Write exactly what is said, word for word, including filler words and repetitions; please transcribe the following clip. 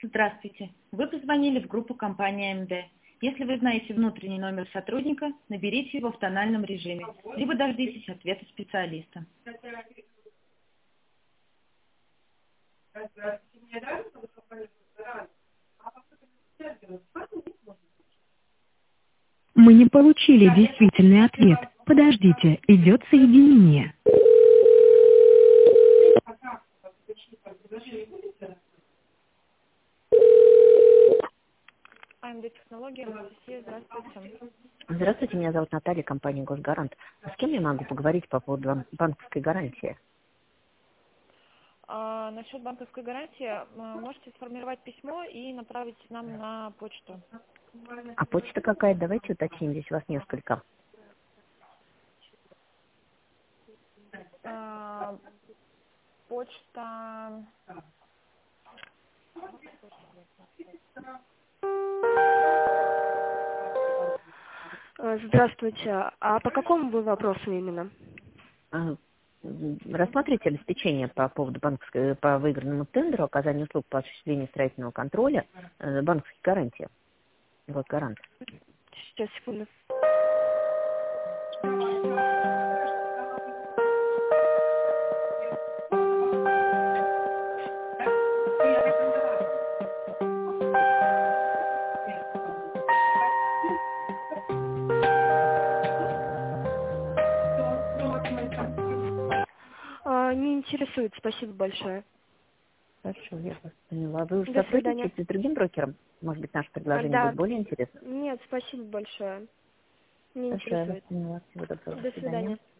Здравствуйте. Вы позвонили в группу компании эй эм дэ. Если вы знаете внутренний номер сотрудника, наберите его в тональном режиме, либо дождитесь ответа специалиста. Мы не получили действительный ответ. Подождите, идет соединение. эй эм дэ технология, Анастасия, здравствуйте. Здравствуйте, меня зовут Наталья, компания «Госгарант». С кем я могу поговорить по поводу бан- банковской гарантии? А, насчет банковской гарантии а, можете сформировать письмо и направить нам на почту. А почта какая? Давайте уточним, здесь у вас несколько. А, почта... Э, Здравствуйте. А по какому вы вопросу именно? А, м, Рассматриваете обеспечение по поводу банковской, по выигранному тендеру, оказания услуг по осуществлению строительного контроля, э, банковской гарантии? Госгарант. Сейчас, секунду. А, Не интересует, спасибо большое. Хорошо, я вас поняла. Вы уже До свидания. сотрудничаете с другим брокером? Может быть, наше А, предложение Да, будет более интересно? нет, спасибо большое. Не Хорошо, я вас интересует. поняла. Всего доброго. До До свидания. свидания.